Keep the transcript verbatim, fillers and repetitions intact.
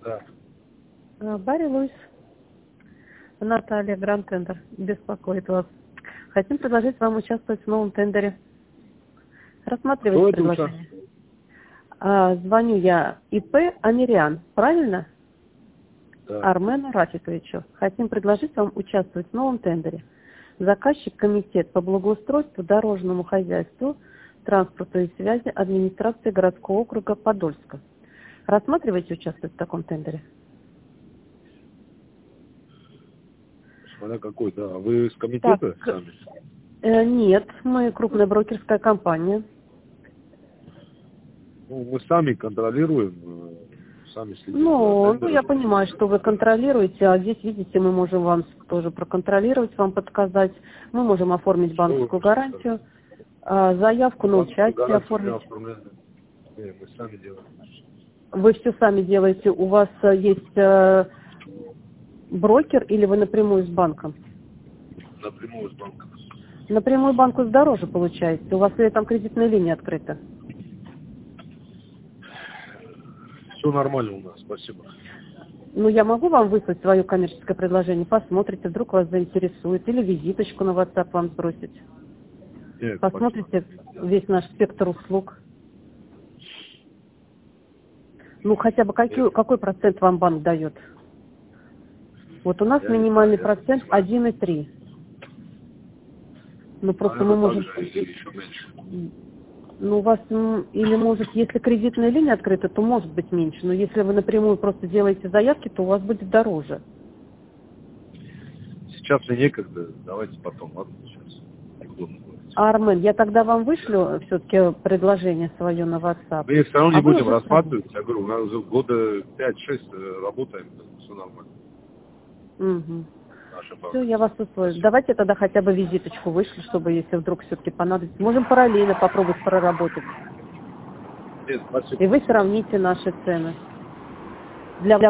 Да. А, Барри Луис, Наталья, Гранд Тендер, беспокоит вас. Хотим предложить вам участвовать в новом тендере. Рассматривайте предложение. А, звоню я ИП Анириан, правильно? Да. Армену Рафиковичу. Хотим предложить вам участвовать в новом тендере. Заказчик комитет по благоустройству, дорожному хозяйству, транспорту и связи администрации городского округа Подольска. Рассматриваете участвовать в таком тендере? Смотря какой, да. Вы с комитета Так, сами? э, нет, мы крупная брокерская компания. Ну, мы сами контролируем, э, сами следим за Ну, ну, тендером. я понимаю, что вы контролируете, а здесь, видите, мы можем вам тоже проконтролировать, вам подсказать. Мы можем оформить банковскую гарантию, а, заявку на участие оформить. Не, мы сами делаем. Вы все сами делаете, у вас э, есть э, брокер или вы напрямую с банком? Напрямую с банком. Напрямую банку дороже получается, у вас ли там кредитная линия открыта? Все нормально у нас, спасибо. Ну, я могу вам выслать свое коммерческое предложение, посмотрите, вдруг вас заинтересует, или визиточку на WhatsApp вам сбросить. Нет, Посмотрите спасибо. весь наш спектр услуг. Ну, хотя бы какой, какой процент вам банк дает? Вот у нас Я не минимальный знаю, я процент один и три. Ну, просто мы Наверное, можем... так же или еще меньше. Ну, у вас, м, или может, если кредитная линия открыта, то может быть меньше. Но если вы напрямую просто делаете заявки, то у вас будет дороже. Сейчас мне некогда, давайте потом, ладно, сейчас. Неудобно говорить. А, Армен, я тогда вам вышлю все-таки предложение свое на WhatsApp. Мы все равно не А вы будем уже рассматривать, я говорю, у нас уже года пять-шесть работаем, все нормально. Угу. Наша Все, банка. я вас условлю. Давайте тогда хотя бы визиточку вышлю, чтобы если вдруг все-таки понадобится. Можем параллельно попробовать проработать. Нет, спасибо. И вы сравните наши цены. Для